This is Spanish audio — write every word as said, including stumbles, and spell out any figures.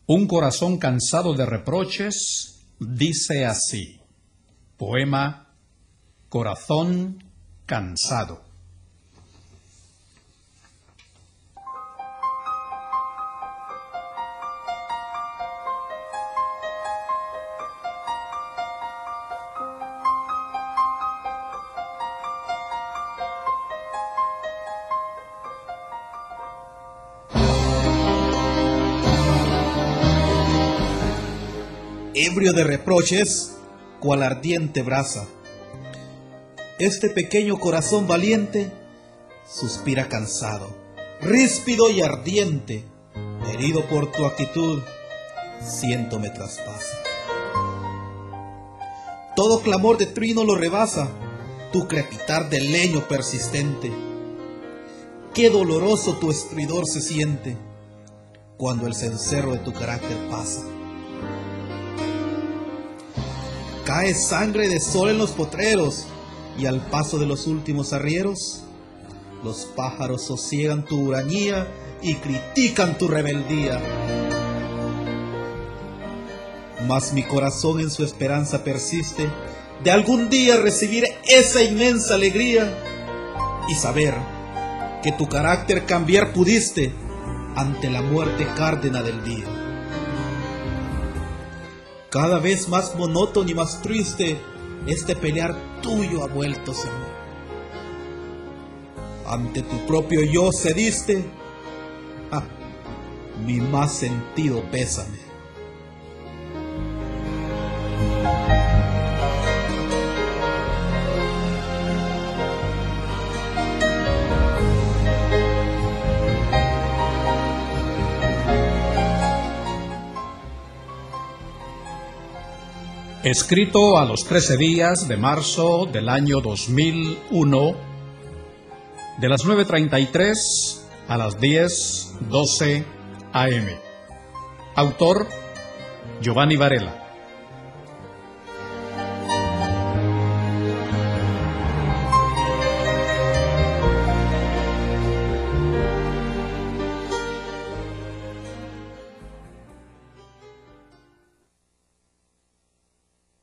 Un corazón cansado de reproches dice así. Poema Corazón cansado. Ebrio de reproches, cual ardiente brasa, este pequeño corazón valiente suspira cansado, ríspido y ardiente, herido por tu actitud, siento me traspasa. Todo clamor de trino lo rebasa, tu crepitar de leño persistente. Qué doloroso tu estridor se siente cuando el cencerro de tu carácter pasa. Cae sangre de sol en los potreros, y al paso de los últimos arrieros, los pájaros sosiegan tu hurañía y critican tu rebeldía. Mas mi corazón en su esperanza persiste de algún día recibir esa inmensa alegría y saber que tu carácter cambiar pudiste ante la muerte cárdena del día. Cada vez más monótono y más triste, este pelear tuyo ha vuelto, Señor. Ante tu propio yo cediste, ah, mi más sentido pésame. Escrito a los trece días de marzo del año dos mil uno, de las nueve treinta y tres a las diez doce a eme. Autor: Giovanni Varela.